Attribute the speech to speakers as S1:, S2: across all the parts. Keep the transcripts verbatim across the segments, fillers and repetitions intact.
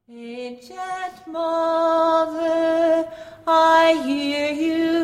S1: Ancient Mother, I hear you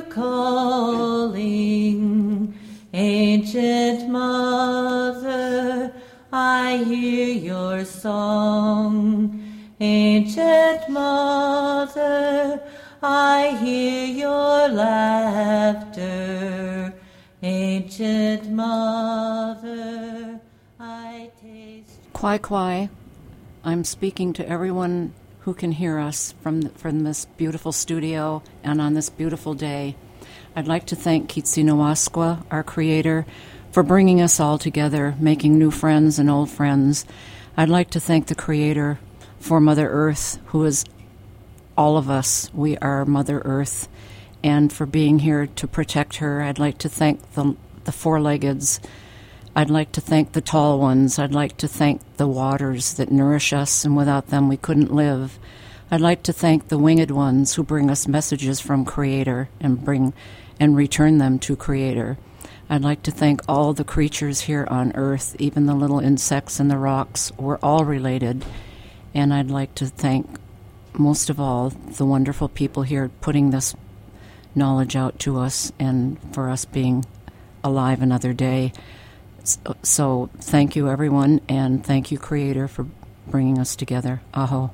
S1: calling. Ancient Mother, I hear your song. Ancient Mother, I hear your laughter. Ancient Mother, I taste...
S2: Kwai Kwai. I'm speaking to everyone who can hear us from the, from this beautiful studio and on this beautiful day. I'd like to thank Kitsinawasqua, our creator, for bringing us all together, making new friends and old friends. I'd like to thank the creator for Mother Earth, who is all of us. We are Mother Earth, and for being here to protect her. I'd like to thank the, the four-leggeds. I'd like to thank the tall ones. I'd like to thank the waters that nourish us, and without them we couldn't live. I'd like to thank the winged ones who bring us messages from Creator and bring and return them to Creator. I'd like to thank all the creatures here on Earth, even the little insects and the rocks. We're all related. And I'd like to thank, most of all, the wonderful people here putting this knowledge out to us and for us being alive another day. So thank you, everyone, and thank you, Creator, for bringing us together. Aho.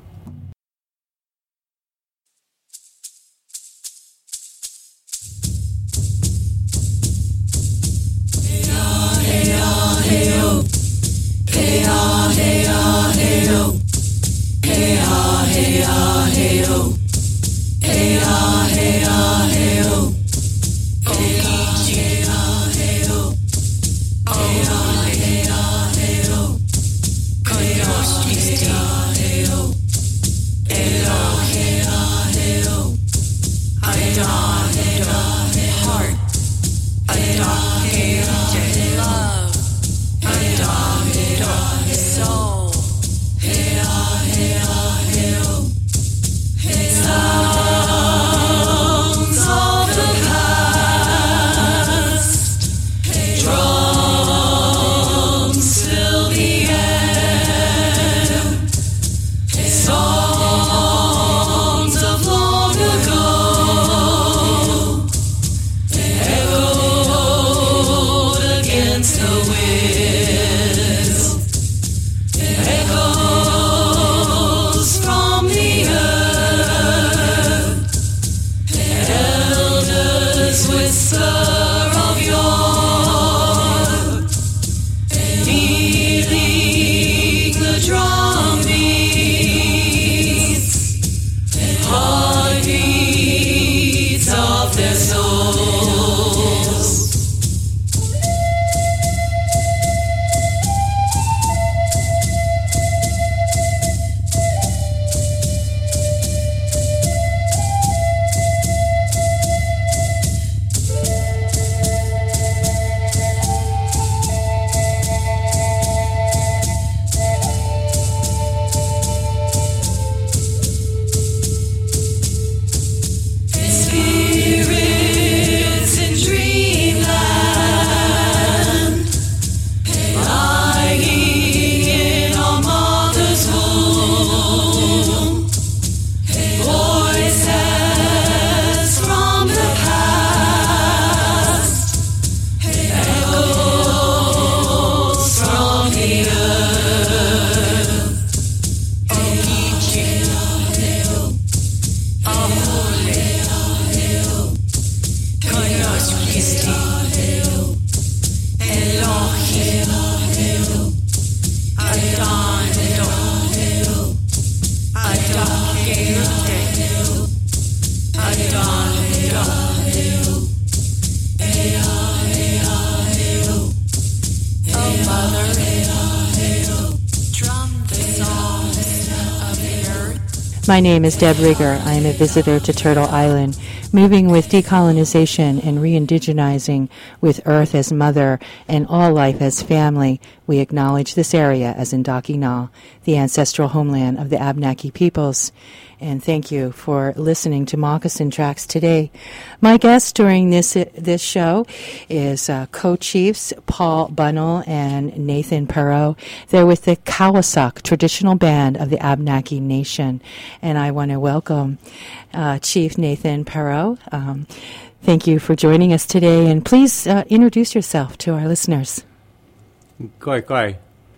S1: My name is Deb Rigger. I am a visitor to Turtle Island, moving with decolonization and re-indigenizing with Earth as mother and all life as family. We acknowledge this area as Indokinal, the ancestral homeland of the Abenaki peoples. And thank you for listening to Moccasin Tracks today. My guest during this this show is uh, co-chiefs Paul Bunnell and Nathan Perot. They're with the Kawasak traditional band of the Abenaki Nation. And I want to welcome uh, Chief Nathan Perot. Um, thank you for joining us today. And please uh, introduce yourself to our listeners.
S3: Koi koi.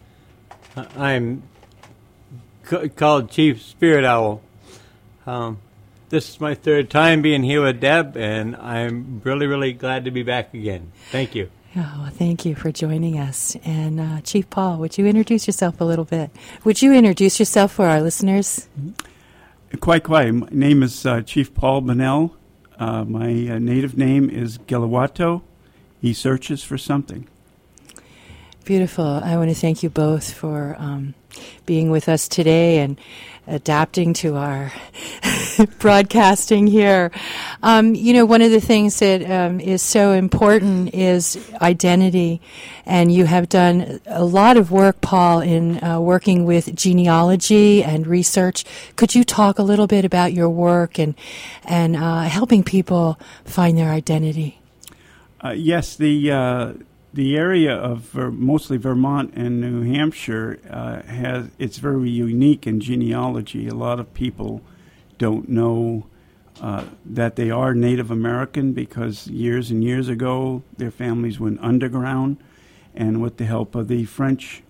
S3: I'm c- called Chief Spirit Owl. Um, this is my third time being here with Deb, and I'm really, really glad to be back again. Thank you.
S1: Oh, well, thank you for joining us. And uh, Chief Paul, would you introduce yourself a little bit? Would you introduce yourself for our listeners?
S4: Quite, quite. My name is uh, Chief Paul Bunnell. Uh, my uh, native name is Gilawato. He searches for something.
S1: Beautiful. I want to thank you both for um, being with us today and adapting to our broadcasting here. Um, you know, one of the things that um, is so important is identity. And you have done a lot of work, Paul, in uh, working with genealogy and research. Could you talk a little bit about your work and, and uh, helping people find their identity?
S4: Uh, yes, the... Uh The area of Ver- mostly Vermont and New Hampshire uh, has it's very unique in genealogy. A lot of people don't know uh, that they are Native American because years and years ago their families went underground, and with the help of the French.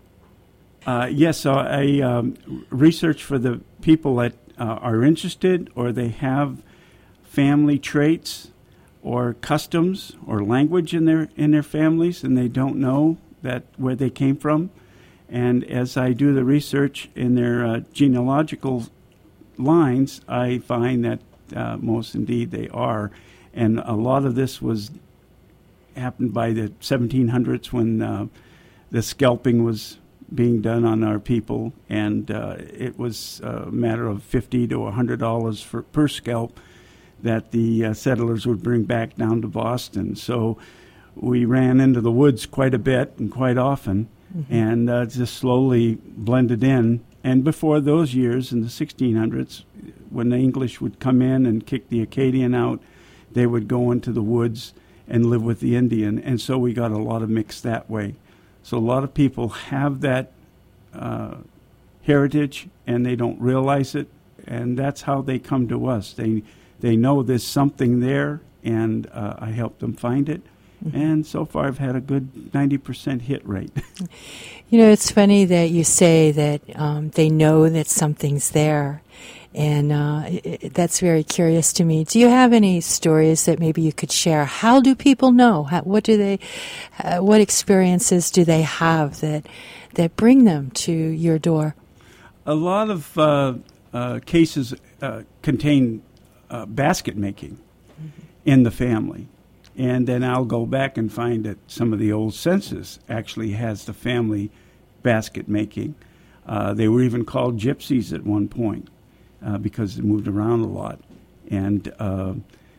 S4: Uh, yes, so I um, research for the people that uh, are interested or they have family traits or customs or language in their in their families, and they don't know that where they came from. And as I do the research in their uh, genealogical lines, I find that uh, most indeed they are. And a lot of this was happened by the seventeen hundreds when uh, the scalping was being done on our people, and uh, it was a matter of fifty to a hundred dollars for per scalp that the uh, settlers would bring back down to Boston. So we ran into the woods quite a bit and quite often, mm-hmm. and uh, just slowly blended in. And before those years, in the sixteen hundreds, when the English would come in and kick the Acadian out, they would go into the woods and live with the Indian. And so we got a lot of mix that way. So a lot of people have that uh, heritage, and they don't realize it, and that's how they come to us. They They know there's something there, and uh, I help them find it. Mm-hmm. And so far, I've had a good ninety percent hit rate.
S1: You know, it's funny that you say that um, they know that something's there, and uh, it, that's very curious to me. Do you have any stories that maybe you could share? How do people know? How, what do they? Uh, what experiences do they have that that bring them to your door?
S4: A lot of uh, uh, cases uh, contain Uh, basket making mm-hmm. in the family. And then I'll go back and find that some of the old census actually has the family basket making. Uh, they were even called gypsies at one point uh, because they moved around a lot. And uh,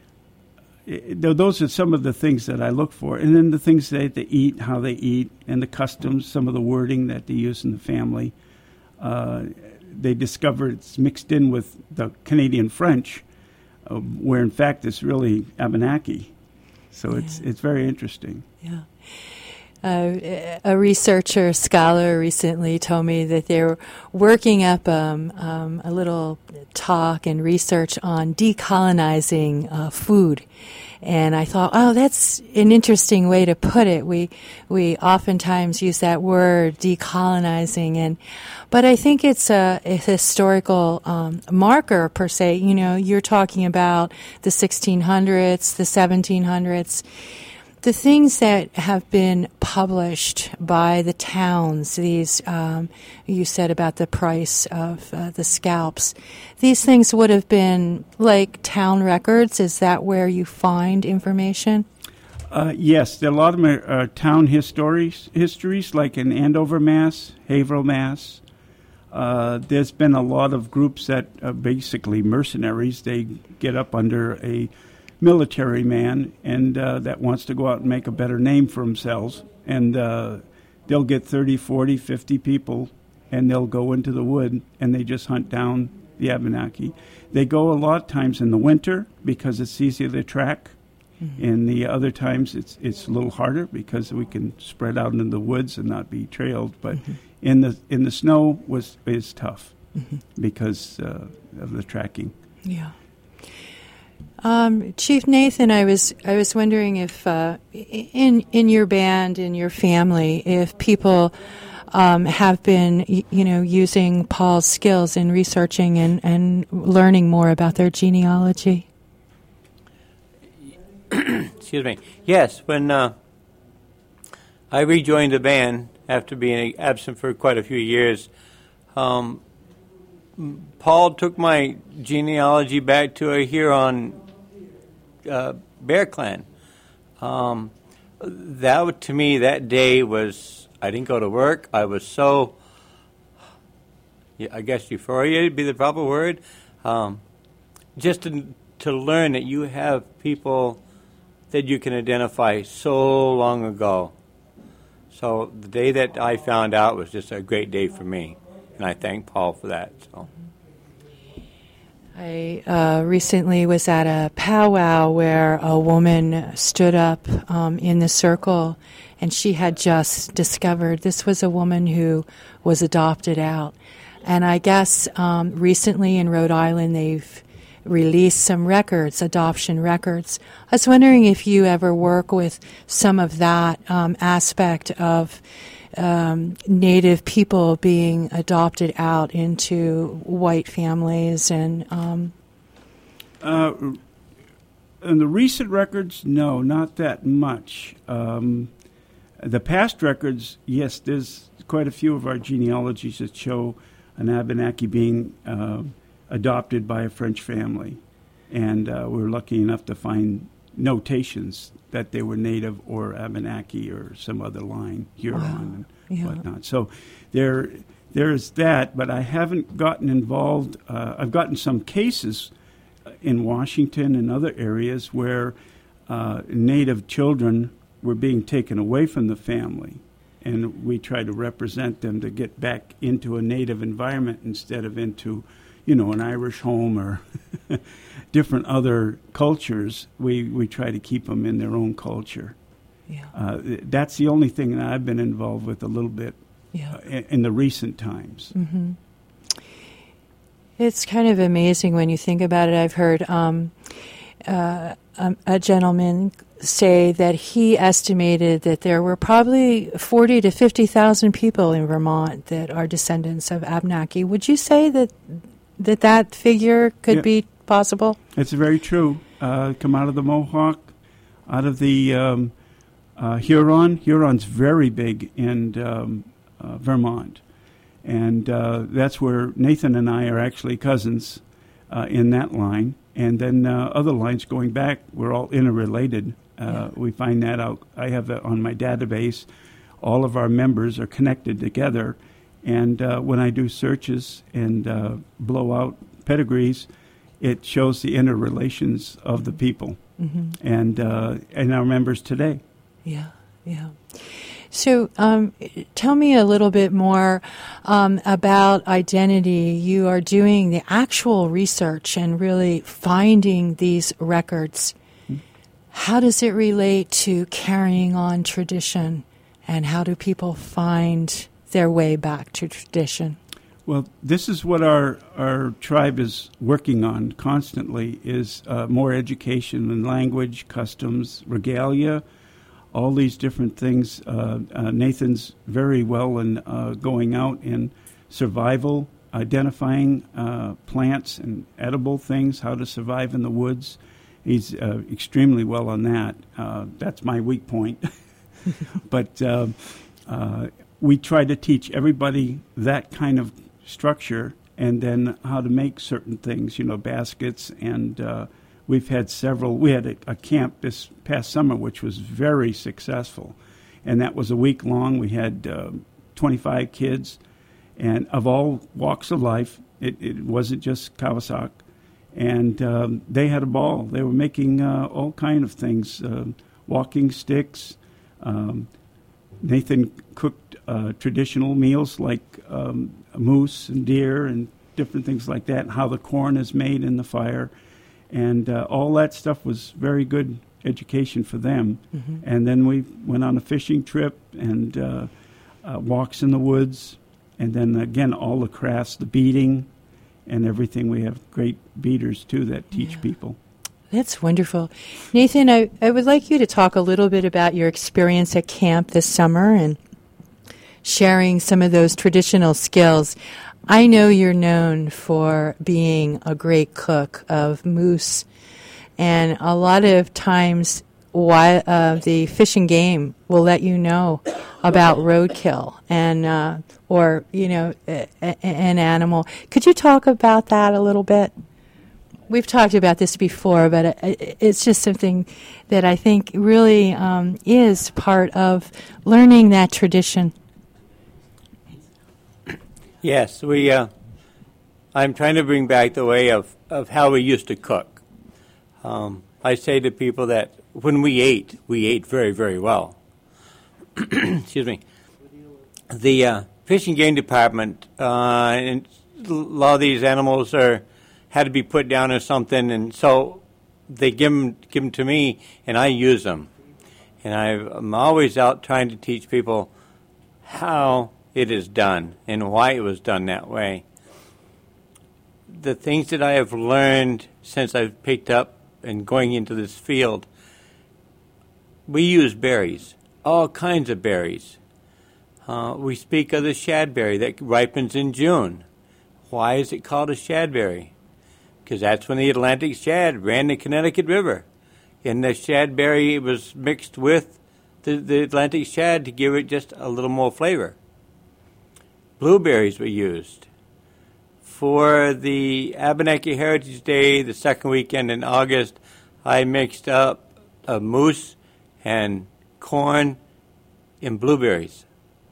S4: it, those are some of the things that I look for. And then the things that they eat, how they eat, and the customs, some of the wording that they use in the family. Uh, they discover it's mixed in with the Canadian French, Uh, where in fact it's really Abenaki. So yeah. it's it's very interesting.
S1: Yeah. Uh, a researcher, scholar recently told me that they're working up um, um, a little talk and research on decolonizing uh, food. And I thought, oh, that's an interesting way to put it. We we oftentimes use that word, decolonizing, and but I think it's a, a historical um, marker per se. You know, you're talking about the sixteen hundreds, the seventeen hundreds. The things that have been published by the towns, these, um, you said about the price of uh, the scalps, these things would have been like town records. Is that where you find information?
S4: Uh, yes, there are a lot of them are, uh, town histories, histories, like in Andover, Mass, Haverhill, Mass, uh, there's been a lot of groups that are basically mercenaries. They get up under a military man and uh, that wants to go out and make a better name for themselves. And uh, they'll get thirty, forty, fifty people, and they'll go into the wood and they just hunt down the Abenaki. They go a lot of times in the winter because it's easier to track. Mm-hmm. And the other times it's it's a little harder because we can spread out into the woods and not be trailed. But mm-hmm. in the in the snow was is tough mm-hmm. because uh, of the tracking.
S1: Yeah. Um, Chief Nathan, I was I was wondering if uh, in in your band, in your family, if people um, have been you know using Paul's skills in researching and, and learning more about their genealogy.
S3: Excuse me. Yes, when uh, I rejoined the band after being absent for quite a few years, um, Paul took my genealogy back to a Huron uh, Bear Clan. Um, that to me, that day was, I didn't go to work. I was so, I guess euphoria would be the proper word. Um, just to, to learn that you have people that you can identify so long ago. So the day that I found out was just a great day for me, and I thank Paul for that. So.
S1: I uh, recently was at a powwow where a woman stood up um, in the circle, and she had just discovered this was a woman who was adopted out. And I guess um, recently in Rhode Island they've released some records, adoption records. I was wondering if you ever work with some of that um, aspect of um, Native people being adopted out into white families and. Um,
S4: uh, in the recent records, no, not that much. Um, the past records, yes, there's quite a few of our genealogies that show an Abenaki being uh, adopted by a French family, and uh, we were lucky enough to find notations that they were Native or Abenaki or some other line, Huron wow. and yeah. whatnot. So there, there is that, but I haven't gotten involved. Uh, I've gotten some cases in Washington and other areas where uh, Native children were being taken away from the family, and we try to represent them to get back into a Native environment instead of into you know, an Irish home or different other cultures. We, we try to keep them in their own culture. Yeah. Uh, that's the only thing that I've been involved with a little bit yeah. uh, in, in the recent times.
S1: Mm-hmm. It's kind of amazing when you think about it. I've heard um, uh, um, a gentleman say that he estimated that there were probably forty to fifty thousand people in Vermont that are descendants of Abenaki. Would you say that that that figure could yeah. be possible?
S4: It's very true. Uh, come out of the Mohawk, out of the um, uh, Huron. Huron's very big in um, uh, Vermont. And uh, that's where Nathan and I are actually cousins uh, in that line. And then uh, other lines going back, we're all interrelated. Uh, yeah. We find that out. I have that on my database. All of our members are connected together. And uh, when I do searches and uh, blow out pedigrees, it shows the interrelations of the people mm-hmm. and uh, and our members today.
S1: Yeah, yeah. So um, tell me a little bit more um, about identity. You are doing the actual research and really finding these records. Mm-hmm. How does it relate to carrying on tradition, and how do people find their way back to tradition?
S4: Well, this is what our, our tribe is working on constantly, is uh, more education in language, customs, regalia, all these different things. Uh, uh, Nathan's very well in uh, going out in survival, identifying uh, plants and edible things, how to survive in the woods. He's uh, extremely well on that. Uh, that's my weak point. But uh, uh, we try to teach everybody that kind of structure, and then how to make certain things, you know, baskets. And uh, we've had several. We had a, a camp this past summer, which was very successful. And that was a week long. We had uh, twenty-five kids, and of all walks of life. It, it wasn't just Kawasak. And um, they had a ball. They were making uh, all kind of things, uh, walking sticks. Um, Nathan cooked uh, traditional meals like um, moose and deer and different things like that, and how the corn is made in the fire. And uh, all that stuff was very good education for them. Mm-hmm. And then we went on a fishing trip and uh, uh, walks in the woods. And then, again, all the crafts, the beading and everything. We have great beaters, too, that teach yeah. people.
S1: That's wonderful. Nathan, I, I would like you to talk a little bit about your experience at camp this summer and sharing some of those traditional skills. I know you're known for being a great cook of moose, and a lot of times why, uh, the Fish and Game will let you know about roadkill and uh, or, you know, a, a, an animal. Could you talk about that a little bit? We've talked about this before, but it, it's just something that I think really um, is part of learning that tradition.
S3: Yes, we. Uh, I'm trying to bring back the way of, of how we used to cook. Um, I say to people that when we ate, we ate very, very well. Excuse me. The uh, Fish and Game Department, uh, and a lot of these animals are had to be put down or something, and so they give them, give them to me, and I use them. And I've, I'm always out trying to teach people how it is done and why it was done that way. The things that I have learned since I've picked up and going into this field, we use berries, all kinds of berries. Uh, we speak of the shadberry that ripens in June. Why is it called a shadberry? Because that's when the Atlantic shad ran the Connecticut River. And the shadberry was mixed with the, the Atlantic shad to give it just a little more flavor. Blueberries were used. For the Abenaki Heritage Day, the second weekend in August, I mixed up a moose and corn and blueberries.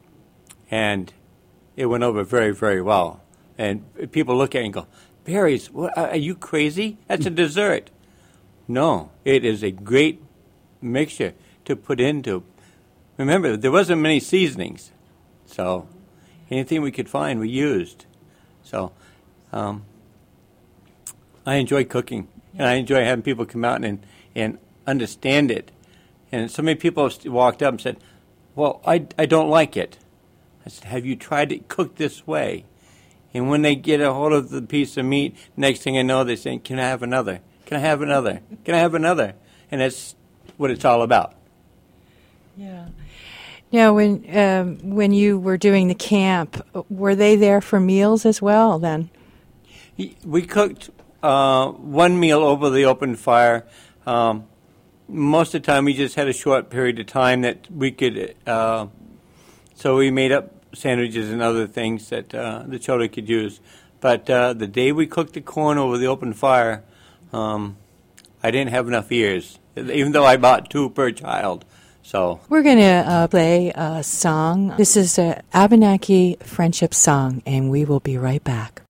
S3: And it went over very, very well. And people look at it and go, berries, what, are you crazy? That's a dessert. No, it is a great mixture to put into. Remember, there wasn't many seasonings. So anything we could find, we used. So um, I enjoy cooking, and I enjoy having people come out and, and understand it. And so many people walked up and said, well, I, I don't like it. I said, have you tried it cooked this way? And when they get a hold of the piece of meat, next thing I know, they're saying, can I have another? Can I have another? Can I have another? And that's what it's all about.
S1: Yeah. Now, when um, when you were doing the camp, were they there for meals as well then?
S3: We cooked uh, one meal over the open fire. Um, most of the time, we just had a short period of time that we could, uh, so we made up sandwiches and other things that uh, the children could use. But uh, the day we cooked the corn over the open fire, um, I didn't have enough ears, even though I bought two per child. So
S1: we're going to uh, play a song. This is an Abenaki friendship song, and we will be right back.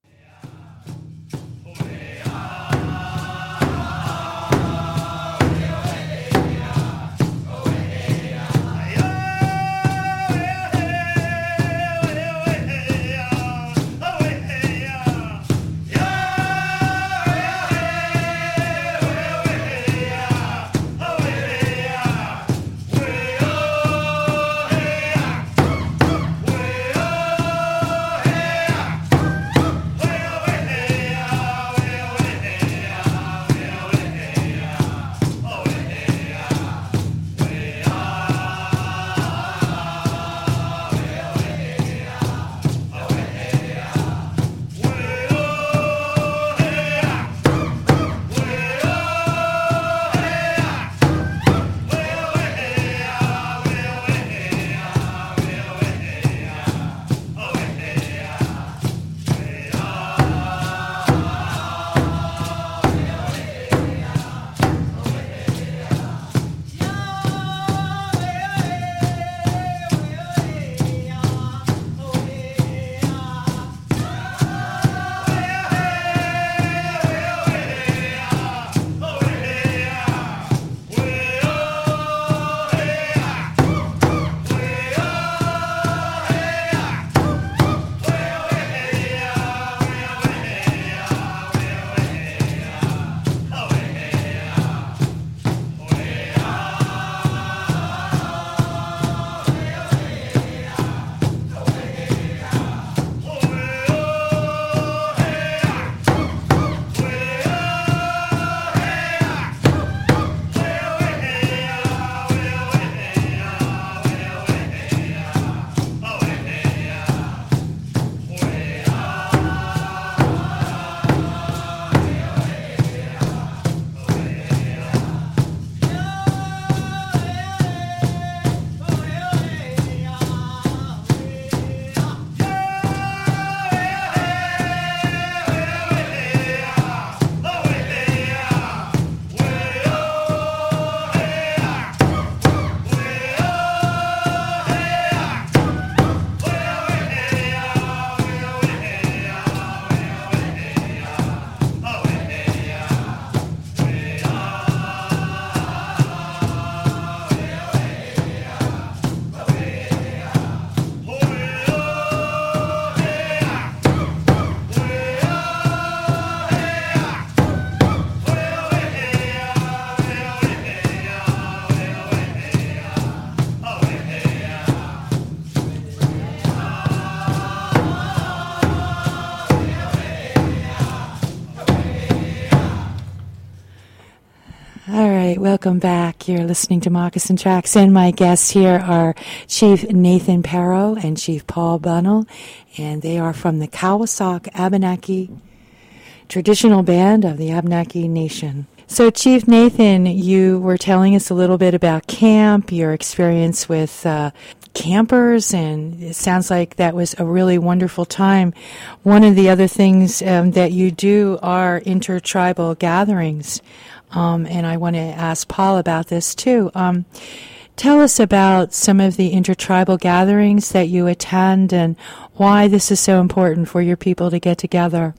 S1: right, welcome back. You're listening to Moccasin Tracks, and my guests here are Chief Nathan Perro and Chief Paul Bunnell, and they are from the Kawasaki Abenaki traditional band of the Abenaki Nation. So, Chief Nathan, you were telling us a little bit about camp, your experience with uh, campers, and it sounds like that was a really wonderful time. One of the other things um, that you do are intertribal gatherings, um, and I want to ask Paul about this too. Um, tell us about some of the intertribal gatherings that you attend and why this is so important for your people to get together.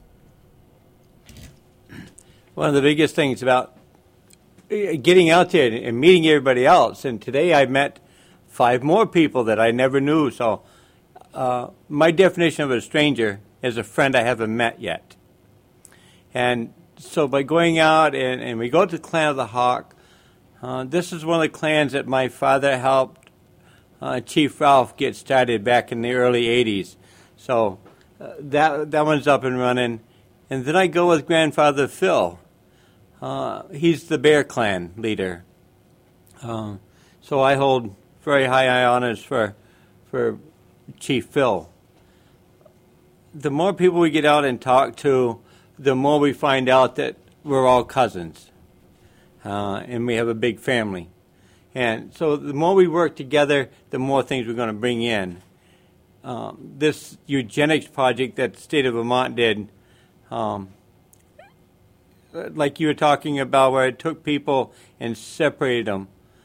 S3: One of the biggest things about getting out there and meeting everybody else, and today I met five more people that I never knew. So uh, my definition of a stranger is a friend I haven't met yet. And so by going out, and, and we go to the Clan of the Hawk, uh, this is one of the clans that my father helped uh, Chief Ralph get started back in the early eighties. So uh, that that one's up and running. And then I go with Grandfather Phil. Uh, he's the Bear Clan leader. Uh, so I hold very high honors for for Chief Phil. The more people we get out and talk to, the more we find out that we're all cousins, uh, and we have a big family. And so the more we work together, the more things we're going to bring in. Um, this eugenics project that the state of Vermont did, um, like you were talking about, where it took people and separated them.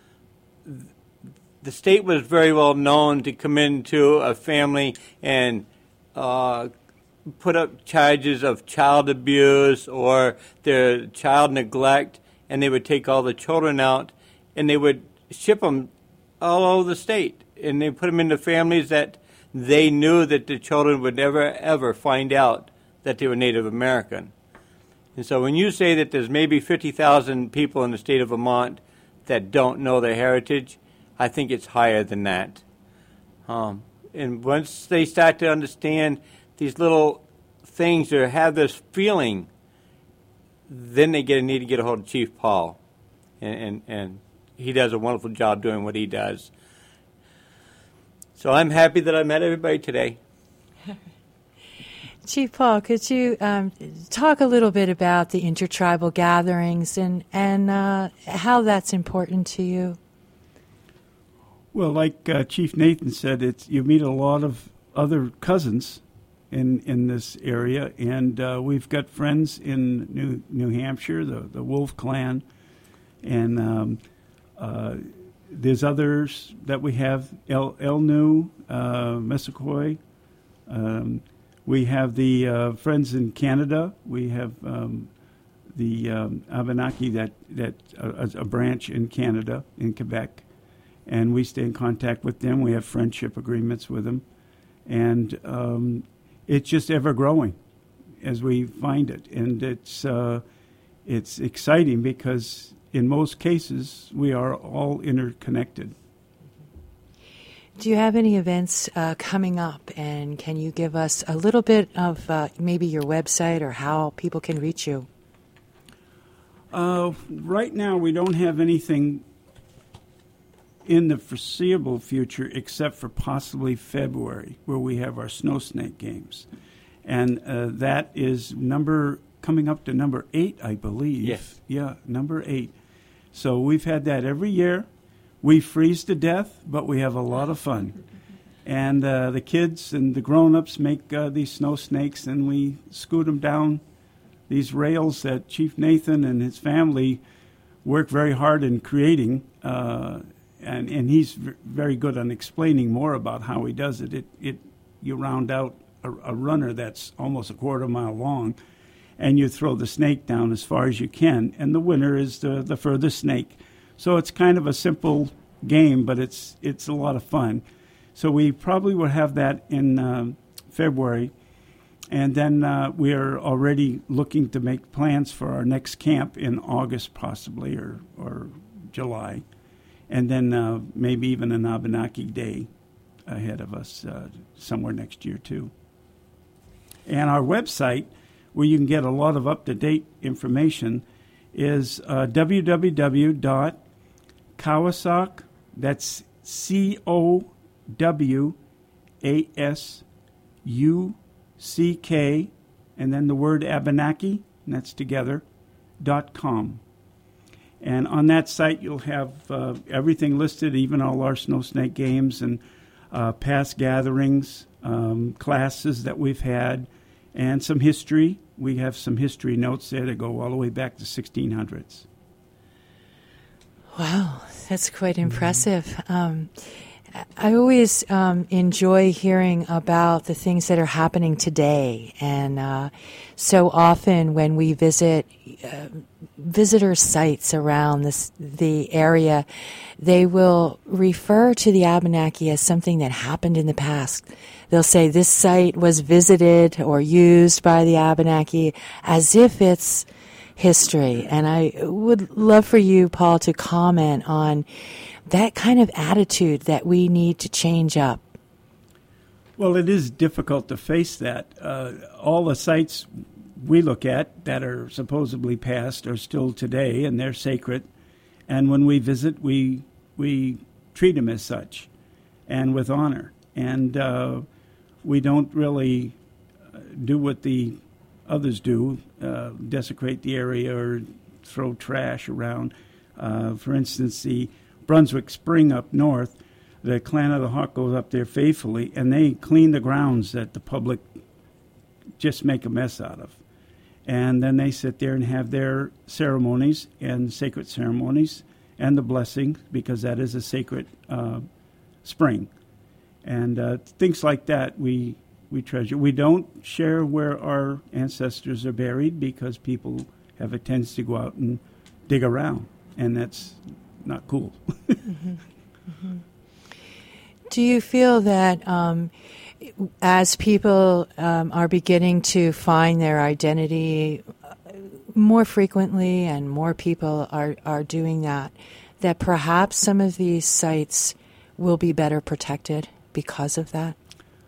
S3: The state was very well known to come into a family and uh, put up charges of child abuse or their child neglect, and they would take all the children out and they would ship them all over the state, and they put them into families that they knew that the children would never, ever find out that they were Native American. And so when you say that there's maybe fifty thousand people in the state of Vermont that don't know their heritage, I think it's higher than that. Um, and once they start to understand these little things or have this feeling, then they get a need to get a hold of Chief Paul. And, and, and he does a wonderful job doing what he does. So I'm happy that I met everybody today.
S1: Chief Paul, could you um, talk a little bit about the intertribal gatherings and, and uh, how that's important to you?
S4: Well, like uh, Chief Nathan said, it's you meet a lot of other cousins in in this area, and uh, we've got friends in New New Hampshire, the, the Wolf Clan, and um, uh, there's others that we have, El, El Nu, uh, Messicoy. Um, we have the uh, friends in Canada. We have um, the um, Abenaki, that, that uh, a branch in Canada, in Quebec. And we stay in contact with them. We have friendship agreements with them. And um, it's just ever growing as we find it. And it's uh, it's exciting because in most cases we are all interconnected.
S1: Do you have any events uh, coming up? And can you give us a little bit of uh, maybe your website or how people can reach you?
S4: Uh, right now we don't have anything in the foreseeable future, except for possibly February, where we have our Snow Snake games. And uh, that is number coming up to number eight, I believe.
S3: Yes.
S4: Yeah, number eight. So we've had that every year. We freeze to death, but we have a lot of fun. And uh, the kids and the grown-ups make uh, these snow snakes, and we scoot them down these rails that Chief Nathan and his family work very hard in creating. Uh, And, and he's v- very good on explaining more about how he does it. It, it you round out a, a runner that's almost a quarter mile long, and you throw the snake down as far as you can, and the winner is the, the furthest snake. So it's kind of a simple game, but it's it's a lot of fun. So we probably will have that in um, February, and then uh, we are already looking to make plans for our next camp in August, possibly, or or July. And then uh, maybe even an Abenaki Day ahead of us uh, somewhere next year, too. And our website, where you can get a lot of up-to-date information, is uh, w w w dot Cowasauck, that's C O W A S U C K, and then the word Abenaki, and that's together, dot com. And on that site, you'll have uh, everything listed, even all our Snow Snake games and uh, past gatherings, um, classes that we've had, and some history. We have some history notes there that go all the way back to sixteen hundreds.
S1: Wow, that's quite impressive. Um, I always um, enjoy hearing about the things that are happening today, and uh, so often when we visit uh, visitor sites around this, the area, they will refer to the Abenaki as something that happened in the past. They'll say this site was visited or used by the Abenaki as if it's history. And I would love for you, Paul, to comment on that kind of attitude that we need to change up.
S4: Well, it is difficult to face that. Uh, all the sites we look at that are supposedly past are still today, and they're sacred. And when we visit, we we treat them as such, and with honor. And uh, we don't really do what the others do, uh, desecrate the area or throw trash around. Uh, for instance, the Brunswick Spring up north, the Clan of the Hawk goes up there faithfully, and they clean the grounds that the public just make a mess out of. And then they sit there and have their ceremonies and sacred ceremonies and the blessing, because that is a sacred uh, spring. And uh, things like that we we treasure. We don't share where our ancestors are buried because people have a tendency to go out and dig around, and that's not cool. mm-hmm. Mm-hmm.
S1: Do you feel that um, as people um, are beginning to find their identity more frequently and more people are, are doing that, that perhaps some of these sites will be better protected because of that?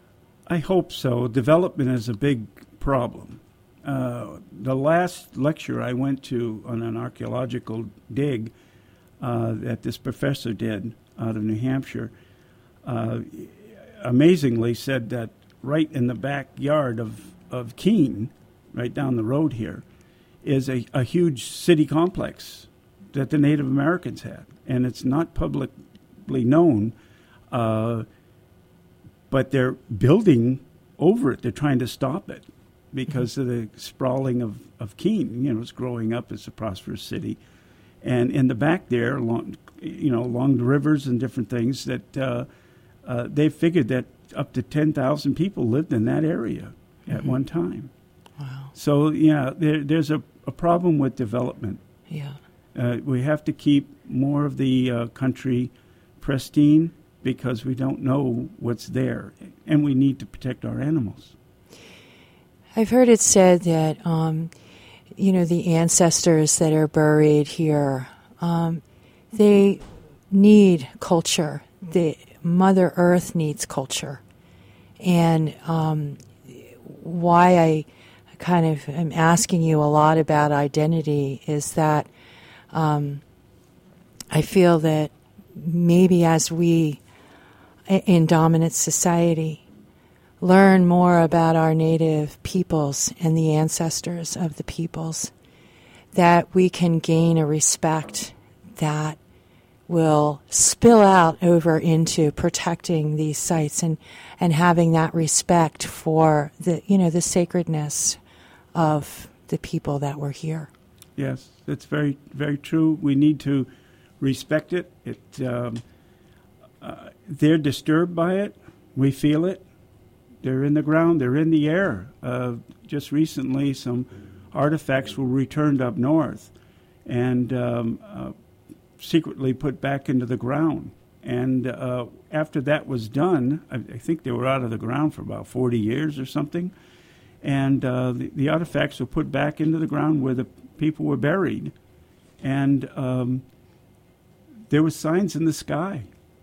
S4: I hope so. Development is a big problem. Uh, the last lecture I went to on an archaeological dig uh, that this professor did out of New Hampshire, uh, amazingly said that right in the backyard of, of Keene, right down the road here, is a, a huge city complex that the Native Americans had. And it's not publicly known, uh, but they're building over it. They're trying to stop it because mm-hmm. of the sprawling of, of Keene. You know, it's growing up as a prosperous city. And in the back there, along, you know, along the rivers and different things, that uh, uh, they figured that up to ten thousand people lived in that area at mm-hmm. one time.
S1: Wow.
S4: So, yeah, there, there's a, a problem with development.
S1: Yeah.
S4: Uh, we have to keep more of the uh, country pristine because we don't know what's there, and we need to protect our animals.
S1: I've heard it said that, um, you know, the ancestors that are buried here, um, they need culture. The Mother Earth needs culture. And um, why I kind of am asking you a lot about identity is that um, I feel that maybe as we, in dominant society, learn more about our native peoples and the ancestors of the peoples, that we can gain a respect that will spill out over into protecting these sites and, and having that respect for the, you know, the sacredness of the people that were here.
S4: Yes, that's very, very true. We need to respect it. It um, uh, they're disturbed by it. We feel it. They're in the ground. They're in the air. Uh, just recently, some artifacts were returned up north and um, uh, secretly put back into the ground. And uh, after that was done, I, I think they were out of the ground for about forty years or something. And uh, the, the artifacts were put back into the ground where the people were buried. And um, there were signs in the sky.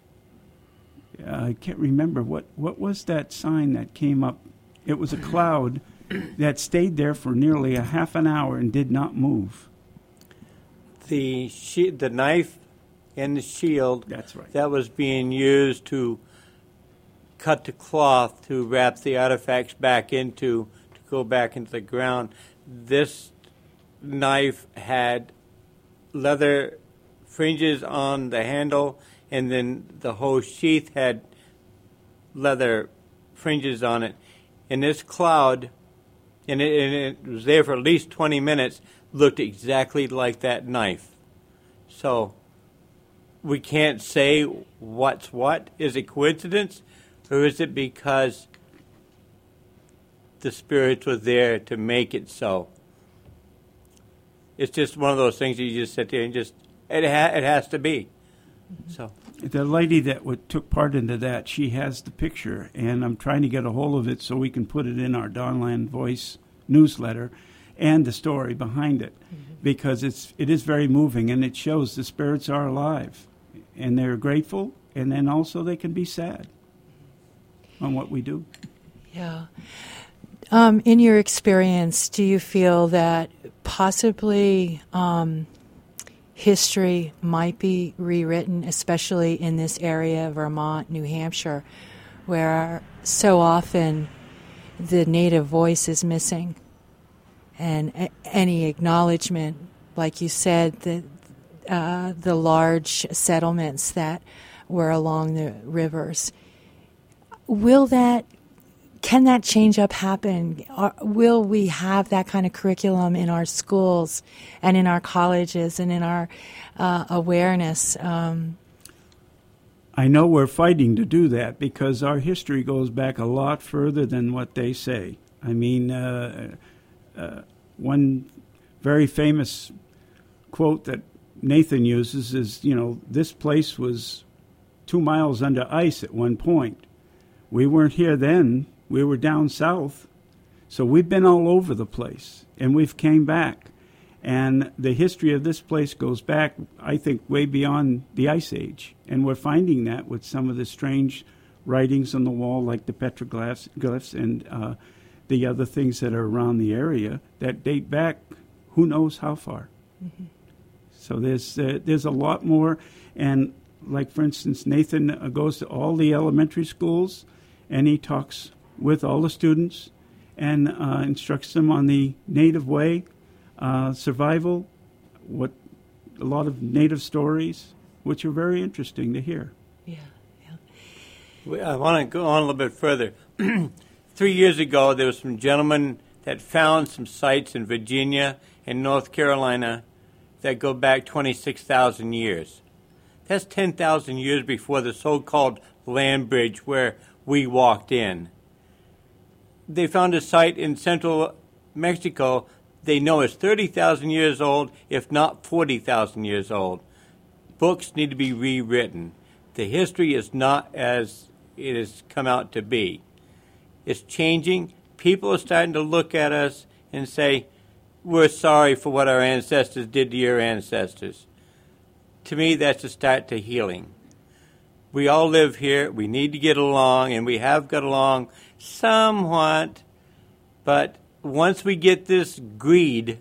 S4: I can't remember. What, what was that sign that came up? It was a cloud that stayed there for nearly a half an hour and did not move.
S3: the she- the knife and the shield.
S4: That's right.
S3: That was being used to cut the cloth to wrap the artifacts back into, to go back into the ground. This knife had leather fringes on the handle, and then the whole sheath had leather fringes on it. And this cloud, and it, and it was there for at least twenty minutes, looked exactly like that knife. So we can't say what's what. Is it coincidence, or is it because the spirits were there to make it so? It's just one of those things you just sit there and just, it, ha- it has to be. So
S4: the lady that w- took part into that, she has the picture, and I'm trying to get a hold of it so we can put it in our Dawnland Voice newsletter and the story behind it, mm-hmm. because it's it is very moving, and it shows the spirits are alive, and they're grateful, and then also they can be sad on what we do.
S1: Yeah. Um, in your experience, do you feel that possibly um, history might be rewritten, especially in this area, Vermont, New Hampshire, where so often the native voice is missing, and a- any acknowledgement, like you said, the uh, the large settlements that were along the rivers? Will that Can that change up happen? Or will we have that kind of curriculum in our schools and in our colleges and in our uh, awareness? Um,
S4: I know we're fighting to do that because our history goes back a lot further than what they say. I mean, uh, uh, one very famous quote that Nathan uses is, you know, this place was two miles under ice at one point. We weren't here then. We were down south, so we've been all over the place, and we've came back. And the history of this place goes back, I think, way beyond the Ice Age. And we're finding that with some of the strange writings on the wall, like the petroglyphs and uh, the other things that are around the area that date back who knows how far. Mm-hmm. So there's uh, there's a lot more. And like, for instance, Nathan uh, goes to all the elementary schools, and he talks with all the students and uh, instructs them on the native way, uh, survival, what a lot of native stories, which are very interesting to hear.
S1: Yeah, yeah.
S3: I want to go on a little bit further. Three years ago, there was some gentlemen that found some sites in Virginia and North Carolina that go back twenty-six thousand years. That's ten thousand years before the so-called land bridge where we walked in. They found a site in central Mexico they know is thirty thousand years old, if not forty thousand years old. Books need to be rewritten. The history is not as it has come out to be. It's changing. People are starting to look at us and say, we're sorry for what our ancestors did to your ancestors. To me, that's a start to healing. We all live here. We need to get along, and we have got along somewhat. But once we get this greed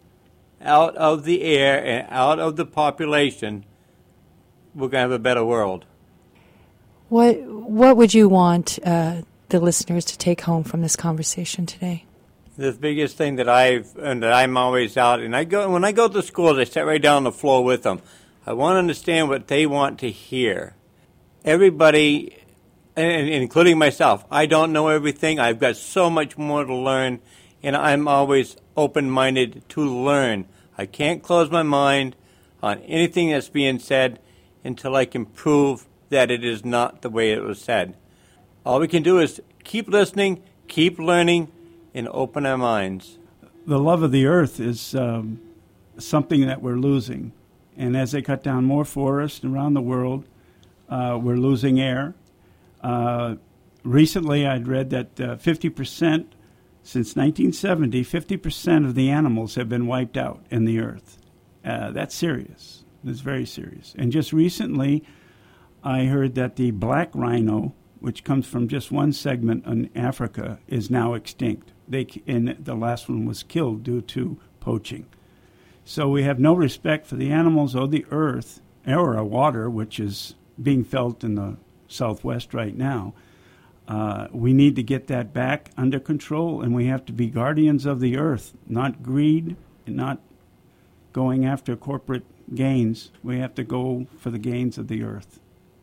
S3: out of the air and out of the population, we're going to have a better world.
S1: What What would you want uh, the listeners to take home from this conversation today?
S3: The biggest thing that I've and that I'm always out, and I go when I go to schools, I sit right down on the floor with them. I want to understand what they want to hear. Everybody, and including myself, I don't know everything. I've got so much more to learn, and I'm always open-minded to learn. I can't close my mind on anything that's being said until I can prove that it is not the way it was said. All we can do is keep listening, keep learning, and open our minds.
S4: The love of the earth is um, something that we're losing. And as they cut down more forests around the world, uh, we're losing air. Uh, recently, I'd read that uh, fifty percent, since nineteen seventy, fifty percent of the animals have been wiped out in the earth. Uh, that's serious. It's very serious. And just recently, I heard that the black rhino, which comes from just one segment in Africa, is now extinct. They and the last one was killed due to poaching. So we have no respect for the animals or the earth or our water, which is being felt in the Southwest right now. Uh, we need to get that back under control, and we have to be guardians of the earth, not greed, and not going after corporate gains. We have to go for the gains of the earth.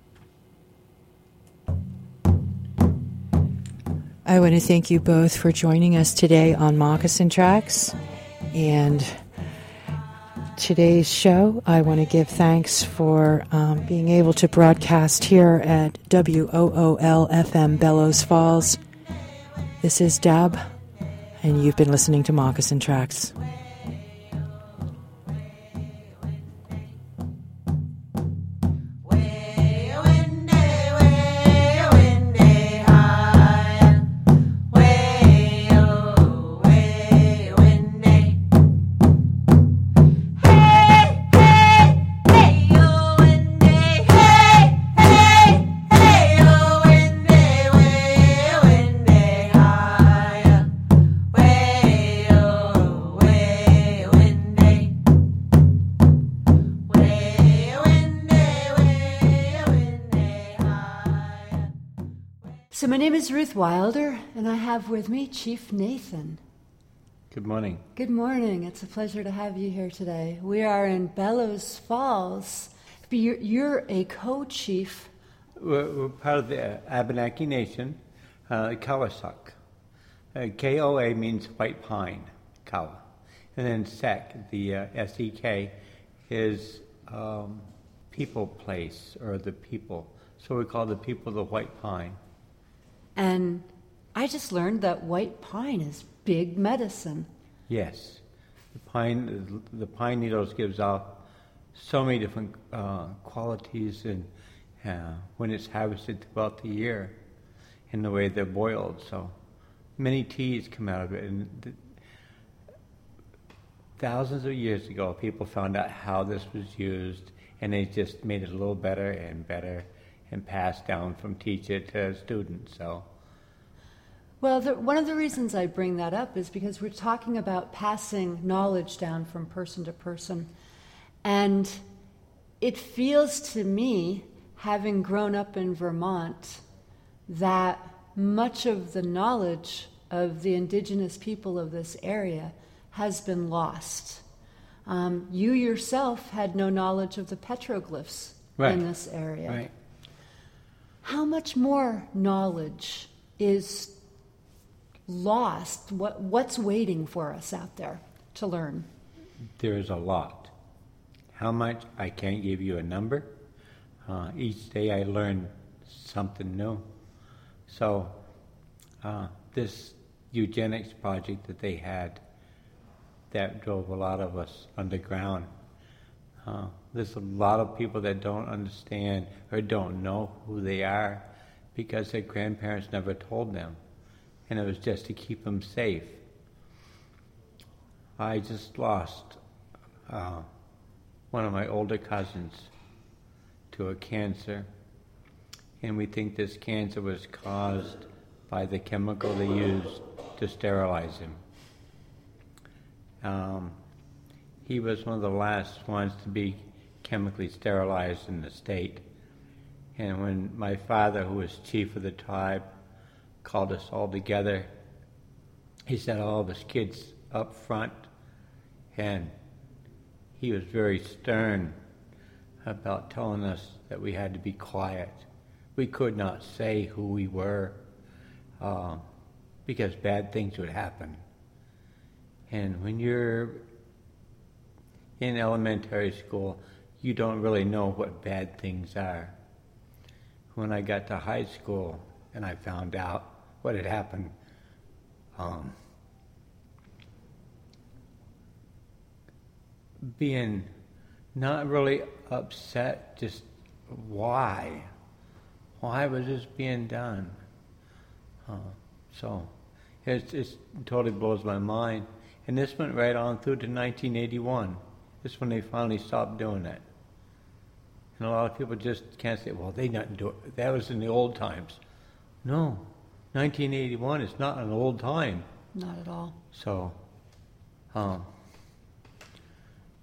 S1: I want to thank you both for joining us today on Moccasin Tracks. And today's show, I want to give thanks for um, being able to broadcast here at W O O L F M Bellows Falls. This is Deb, and you've been listening to Moccasin Tracks.
S5: So my name is Ruth Wilder, and I have with me Chief Nathan.
S3: Good morning.
S5: Good morning. It's a pleasure to have you here today. We are in Bellows Falls. You're, you're a co-chief.
S3: We're, we're part of the Abenaki Nation, uh, Kawasuk. Uh, K O A means white pine, Kawa. And then Sek, the uh, S E K, is um, people place, or the people. So we call the people the white pine.
S5: And I just learned that white pine is big medicine.
S3: Yes. The pine, the pine needles gives off so many different uh, qualities, and uh, when it's harvested throughout the year, in the way they're boiled. So many teas come out of it. And th- thousands of years ago, people found out how this was used, and they just made it a little better and better, and passed down from teacher to student. So,
S5: well, the, one of the reasons I bring that up is because we're talking about passing knowledge down from person to person. And it feels to me, having grown up in Vermont, that much of the knowledge of the indigenous people of this area has been lost. Um, you yourself had no knowledge of the petroglyphs
S3: right.
S5: in this area.
S3: Right.
S5: How much more knowledge is lost? What, what's waiting for us out there to learn?
S3: There's a lot. How much? I can't give you a number. Uh, each day I learn something new. So uh, this eugenics project that they had, that drove a lot of us underground. Uh, there's a lot of people that don't understand or don't know who they are because their grandparents never told them, and it was just to keep them safe. I just lost uh, one of my older cousins to a cancer, and we think this cancer was caused by the chemical they used to sterilize him. Um, he was one of the last ones to be chemically sterilized in the state. And when my father, who was chief of the tribe, called us all together, he sent all of his kids up front, and he was very stern about telling us that we had to be quiet. We could not say who we were uh, because bad things would happen. And when you're in elementary school, you don't really know what bad things are. When I got to high school and I found out what had happened, um, being not really upset, just why? Why was this being done? Uh, so it, it totally blows my mind. And this went right on through to nineteen eighty-one. This is when they finally stopped doing that. And a lot of people just can't say, well, they didn't do it. That was in the old times. No, nineteen eighty-one is not an old time.
S5: Not at all.
S3: So, um,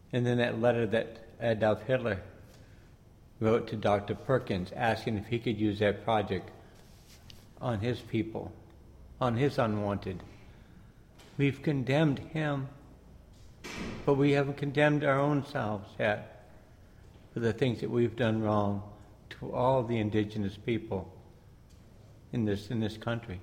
S3: And then that letter that Adolf Hitler wrote to Doctor Perkins asking if he could use that project on his people, on his unwanted. We've condemned him, but we haven't condemned our own selves yet for the things that we've done wrong to all the indigenous people in this in this country.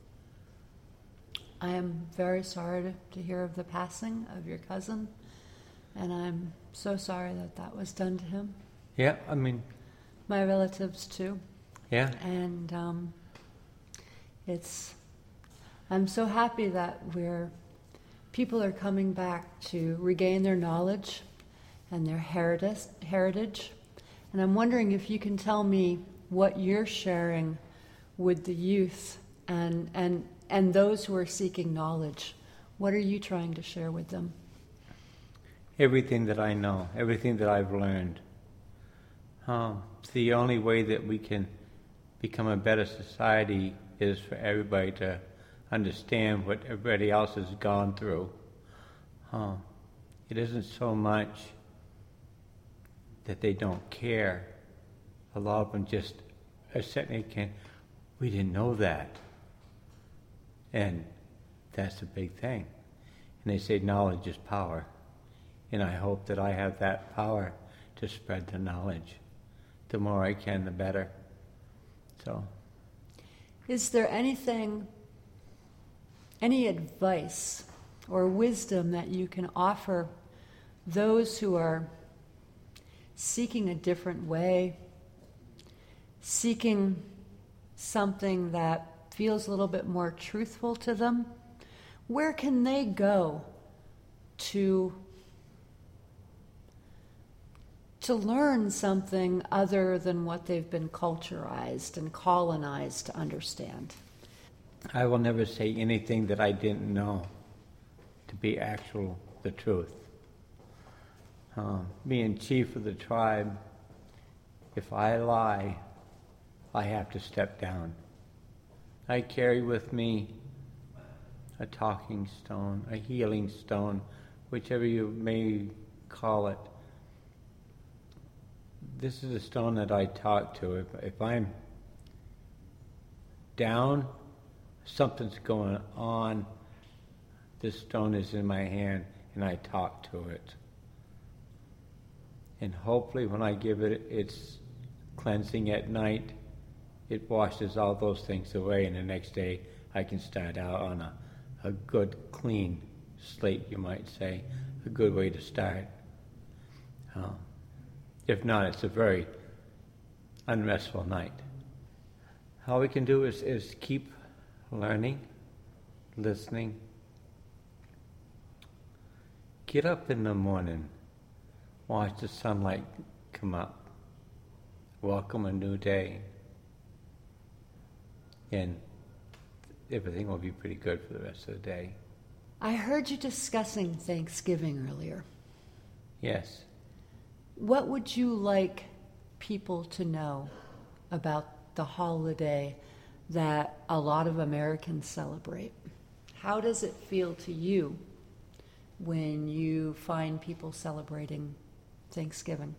S5: I am very sorry to, to hear of the passing of your cousin, and I'm so sorry that that was done to him.
S3: Yeah, I mean...
S5: My relatives, too.
S3: Yeah.
S5: And um, it's... I'm so happy that we're... People are coming back to regain their knowledge and their heritage, heritage. And I'm wondering if you can tell me what you're sharing with the youth and and and those who are seeking knowledge. What are you trying to share with them?
S3: Everything that I know, everything that I've learned. Um, the only way that we can become a better society is for everybody to understand what everybody else has gone through. Uh, it isn't so much that they don't care. A lot of them just are sitting there, we didn't know that. And that's a big thing. And they say knowledge is power. And I hope that I have that power to spread the knowledge. The more I can, the better. So,
S5: is there anything, any advice or wisdom that you can offer those who are seeking a different way, seeking something that feels a little bit more truthful to them? Where can they go to to learn something other than what they've been culturized and colonized to understand?
S3: I will never say anything that I didn't know to be actual, the truth. Um, being chief of the tribe, if I lie, I have to step down. I carry with me a talking stone, a healing stone, whichever you may call it. This is a stone that I talk to. If, if I'm down, something's going on, this stone is in my hand and I talk to it. And hopefully when I give it its cleansing at night, it washes all those things away, and the next day I can start out on a, a good, clean slate, you might say, a good way to start. Um, if not, it's a very unrestful night. All we can do is, is keep learning, listening. Get up in the morning, watch the sunlight come up, welcome a new day, and everything will be pretty good for the rest of the day.
S5: I heard you discussing Thanksgiving earlier.
S3: Yes.
S5: What would you like people to know about the holiday that a lot of Americans celebrate? How does it feel to you when you find people celebrating Thanksgiving?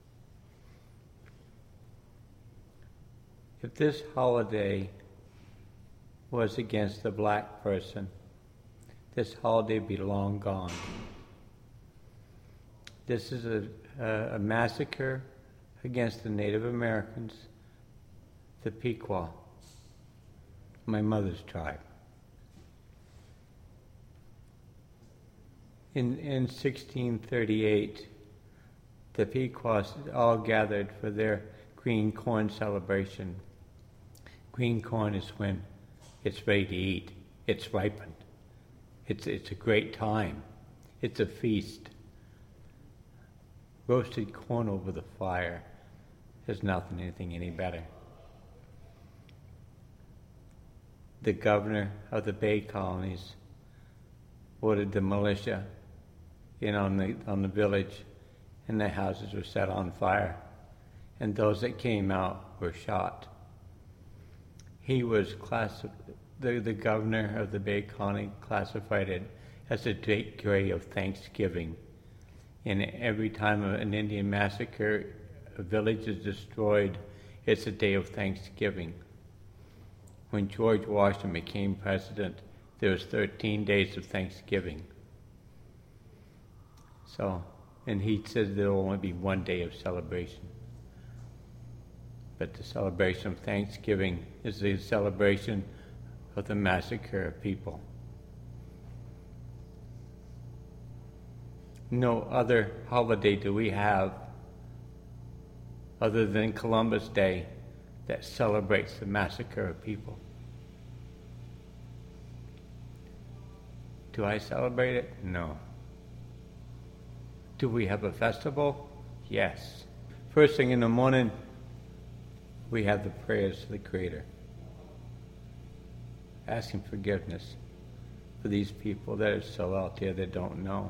S3: If this holiday was against the black person, this holiday would be long gone. This is a, a, a massacre against the Native Americans, the Pequot, my mother's tribe. In, in sixteen thirty-eight, the Pequots all gathered for their green corn celebration. Green corn is when it's ready to eat. It's ripened. It's, it's a great time. It's a feast. Roasted corn over the fire. There's nothing, anything any better. The governor of the Bay Colonies ordered the militia in on the on the village, and the houses were set on fire, and those that came out were shot. He was classified, the, the governor of the Bay Colony classified it as a day of Thanksgiving. And every time an Indian massacre, a village is destroyed, it's a day of Thanksgiving. When George Washington became president, there was thirteen days of Thanksgiving. So, and he says there will only be one day of celebration. But the celebration of Thanksgiving is the celebration of the massacre of people. No other holiday do we have other than Columbus Day that celebrates the massacre of people. Do I celebrate it? No. Do we have a festival? Yes. First thing in the morning, we have the prayers to the Creator, asking forgiveness for these people that are still out there that don't know.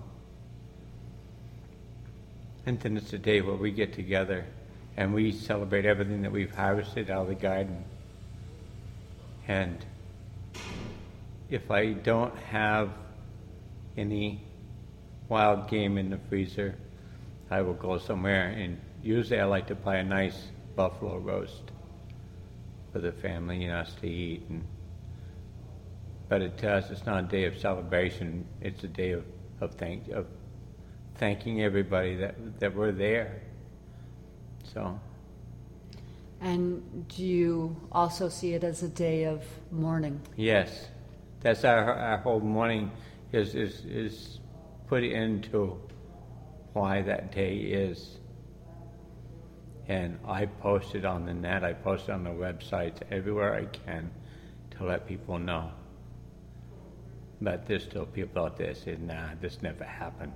S3: And then it's a day where we get together and we celebrate everything that we've harvested out of the garden. And if I don't have any wild game in the freezer, I will go somewhere, and usually I like to buy a nice buffalo roast for the family and us to eat. And, but it, to us, it's not a day of celebration. It's a day of, of, thank, of thanking everybody that, that were there. So.
S5: And do you also see it as a day of mourning?
S3: Yes. That's our, our whole mourning is, is, is put into why that day is. And I post it on the net, I post it on the websites, everywhere I can to let people know. But there's still people out there saying, nah, this never happened.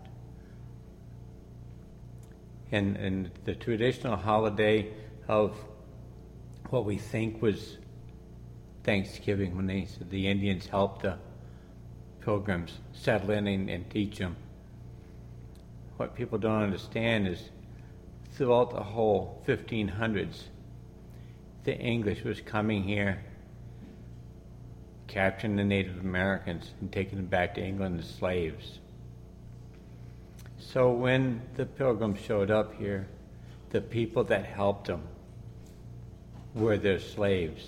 S3: And, and the traditional holiday of what we think was Thanksgiving, when they said the Indians helped the Pilgrims settle in and, and teach them. What people don't understand is throughout the whole fifteen hundreds, the English was coming here, capturing the Native Americans and taking them back to England as slaves. So when the Pilgrims showed up here, the people that helped them were their slaves.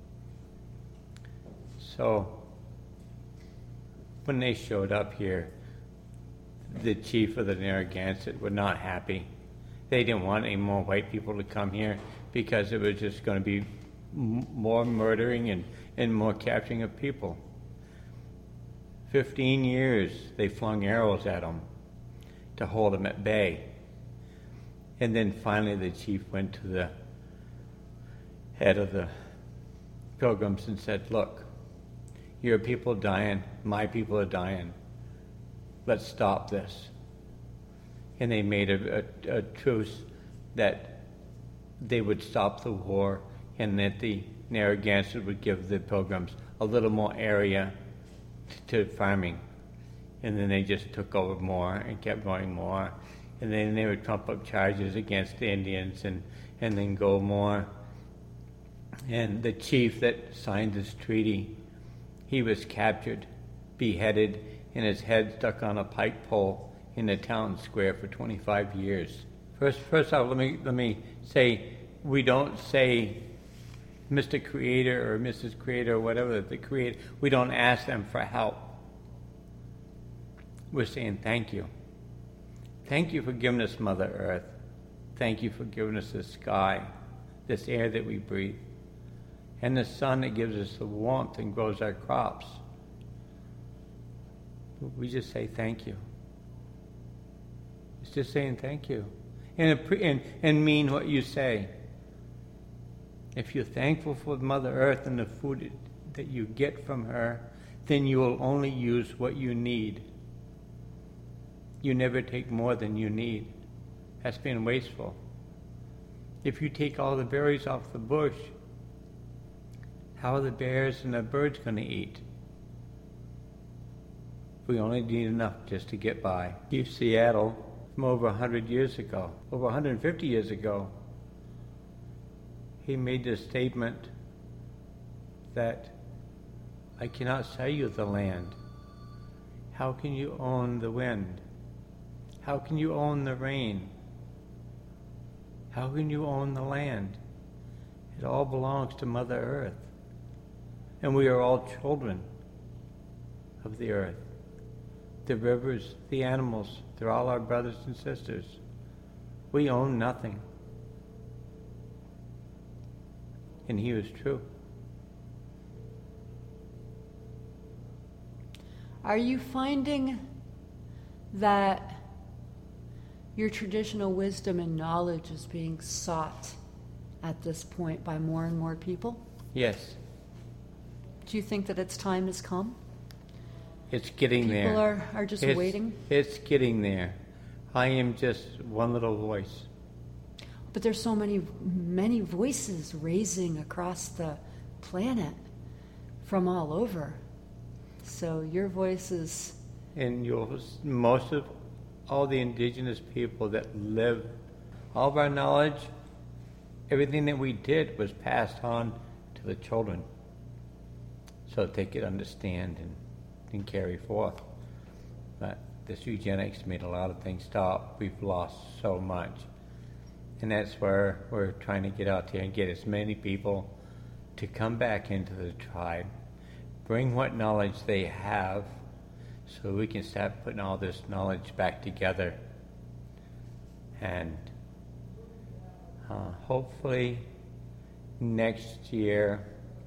S3: So when they showed up here, the chief of the Narragansett were not happy. They didn't want any more white people to come here because it was just going to be m- more murdering and, and more capturing of people. Fifteen years they flung arrows at them to hold them at bay. And then finally the chief went to the head of the Pilgrims and said, look, your people are dying, my people are dying. Let's stop this. And they made a, a, a truce that they would stop the war and that the Narragansett would give the Pilgrims a little more area to, to farming. And then they just took over more and kept going more. And then they would trump up charges against the Indians and, and then go more. And the chief that signed this treaty, he was captured, beheaded, and his head stuck on a pike pole in the town square for twenty-five years. First, first off, let me let me say, we don't say Mister Creator or Missus Creator or whatever the Creator. We don't ask them for help. We're saying thank you. Thank you for giving us Mother Earth. Thank you for giving us this sky, this air that we breathe, and the sun that gives us the warmth and grows our crops. We just say thank you. It's just saying thank you. And, and, and mean what you say. If you're thankful for Mother Earth and the food that you get from her, then you will only use what you need. You never take more than you need. That's being wasteful. If you take all the berries off the bush, how are the bears and the birds going to eat? We only need enough just to get by. Chief Seattle, from over one hundred years ago, over one hundred fifty years ago, he made this statement that I cannot sell you the land. How can you own the wind? How can you own the rain? How can you own the land? It all belongs to Mother Earth. And we are all children of the earth. The rivers, the animals, they're all our brothers and sisters. We own nothing. And he was true.
S5: Are you finding that your traditional wisdom and knowledge is being sought at this point by more and more people?
S3: Yes.
S5: Do you think that its time has come?
S3: It's getting
S5: People
S3: there.
S5: People are, are just
S3: it's,
S5: waiting?
S3: It's getting there. I am just one little voice.
S5: But there's so many, many voices raising across the planet from all over. So your voice is...
S3: And you'll, most of all the indigenous people that live, all of our knowledge, everything that we did was passed on to the children so that they could understand and, and carry forth. But this eugenics made a lot of things stop. We've lost so much. And that's where we're trying to get out there and get as many people to come back into the tribe, bring what knowledge they have, so we can start putting all this knowledge back together. And uh, hopefully next year,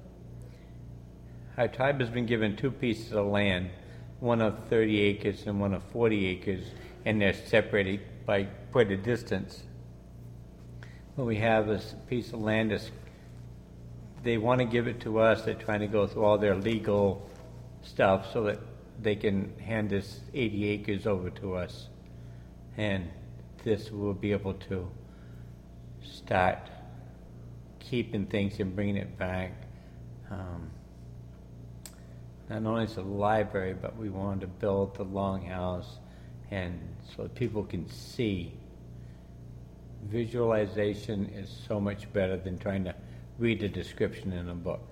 S3: our tribe has been given two pieces of land, one of thirty acres and one of forty acres, and they're separated by quite a distance. What we have is a piece of land that's, they want to give it to us. They're trying to go through all their legal stuff so that they can hand this eighty acres over to us. And this will be able to start keeping things and bringing it back. Um, not only as a library, but we wanted to build the longhouse, and so that people can see. Visualization is so much better than trying to read a description in a book.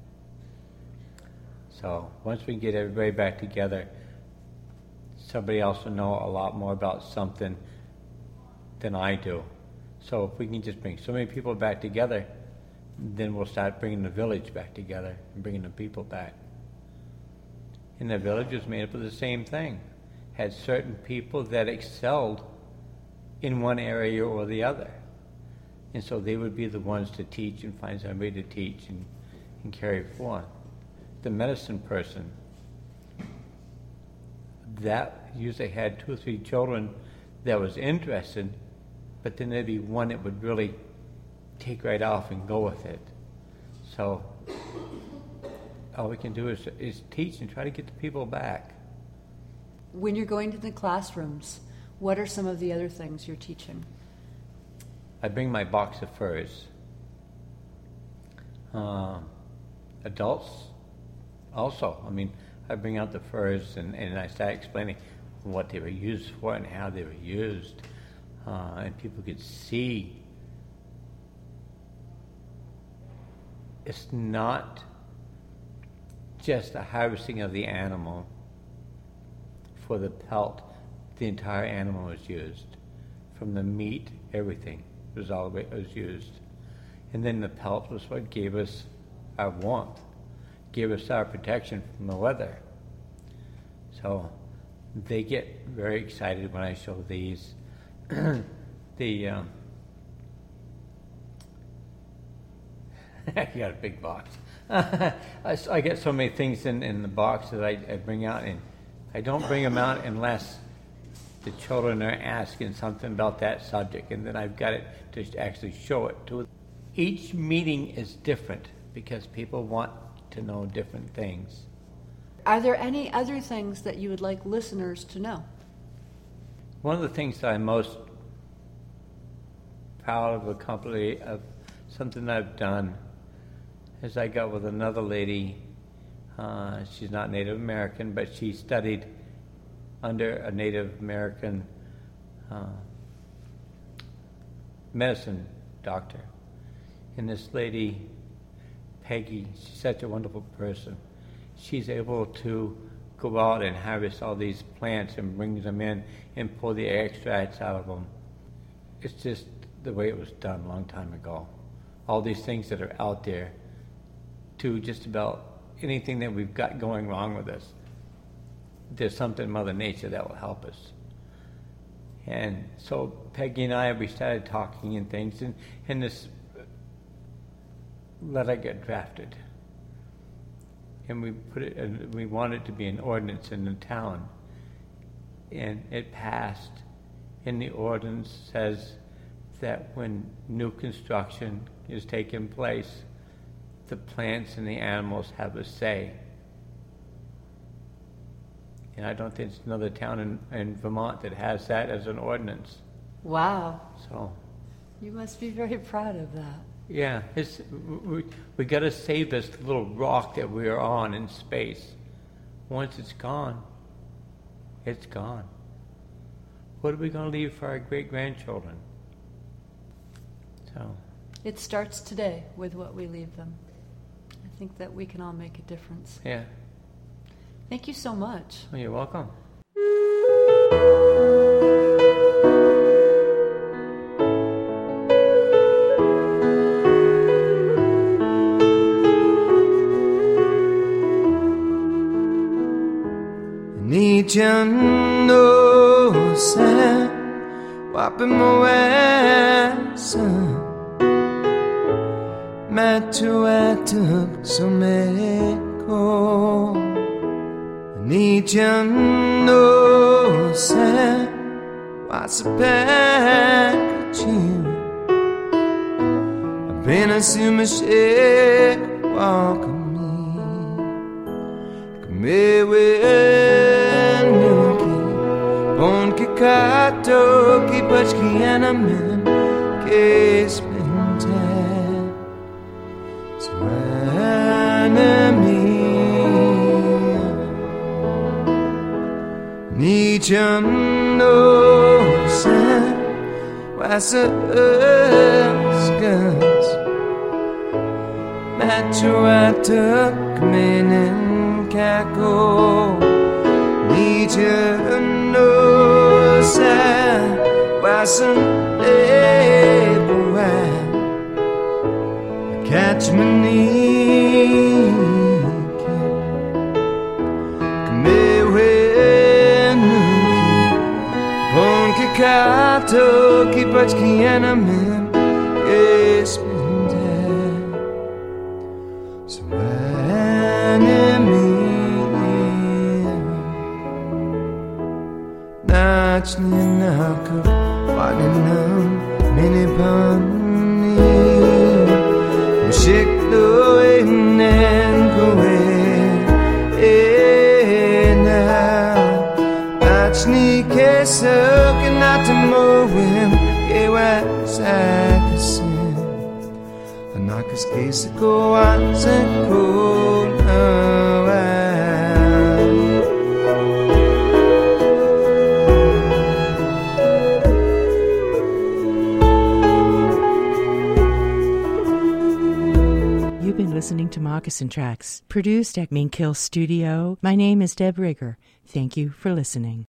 S3: So once we get everybody back together, somebody else will know a lot more about something than I do. So if we can just bring so many people back together, then we'll start bringing the village back together and bringing the people back. And the village was made up of the same thing. Had certain people that excelled in one area or the other. And so they would be the ones to teach and find somebody to teach and, and carry forth. The medicine person, that usually had two or three children that was interested, but then there'd be one that would really take right off and go with it. So all we can do is, is teach and try to get the people back.
S5: When you're going to the classrooms, what are some of the other things you're teaching?
S3: I bring my box of furs. Uh, adults also. I mean, I bring out the furs and, and I start explaining what they were used for and how they were used. Uh, and people could see it's not just the harvesting of the animal for the pelt. The entire animal was used. From the meat, everything was all it was used. And then the pelt was what gave us our warmth, gave us our protection from the weather. So they get very excited when I show these. the um, I got a big box. I, I get so many things in, in the box that I, I bring out, and I don't bring them out unless the children are asking something about that subject, and then I've got it to actually show it to them. Each meeting is different because people want to know different things.
S5: Are there any other things that you would like listeners to know?
S3: One of the things that I'm most proud of a company of something I've done is I got with another lady. Uh, she's not Native American, but she studied under a Native American uh, medicine doctor. And this lady, Peggy, she's such a wonderful person. She's able to go out and harvest all these plants and brings them in and pull the extracts out of them. It's just the way it was done a long time ago. All these things that are out there to just about anything that we've got going wrong with us. There's something in Mother Nature that will help us. And so Peggy and I, we started talking and things, and, and this letter got drafted. And we put it, and we wanted it to be an ordinance in the town. And it passed. And the ordinance says that when new construction is taking place, the plants and the animals have a say. And I don't think there's another town in, in Vermont that has that as an ordinance.
S5: Wow.
S3: So,
S5: You must be very proud of that.
S3: yeah, it's, we, we got to save this little rock that we are on in space. Once it's gone, it's gone. What are we going to leave for our great-grandchildren? So,
S5: It starts today with what we leave them. I think that we can all make a difference.
S3: yeah.
S5: Thank you so much.
S3: Well, you're welcome.
S6: Need you know, son, wiping my ass, met to I took so cold. Need you know, son, what's a pack of chew? I've been a sumishick walking me, come here with nuki, bon kikato, kipachki anaman, case pintan, so enemy. Need you know, son, what's a skins? Metro I took me and cackle. Need you know, son, what's a label? Catch me knee. Come here with Kato kipachki anaman espinda so enemy nachni nako waninam minipani mushikdo inen koe ena nachni keso not to move him, it was like a sin. A knocker's case to go on and cool
S7: You've been listening to Moccasin Tracks, produced at Mink Hill Studio. My name is Deb Rigger. Thank you for listening.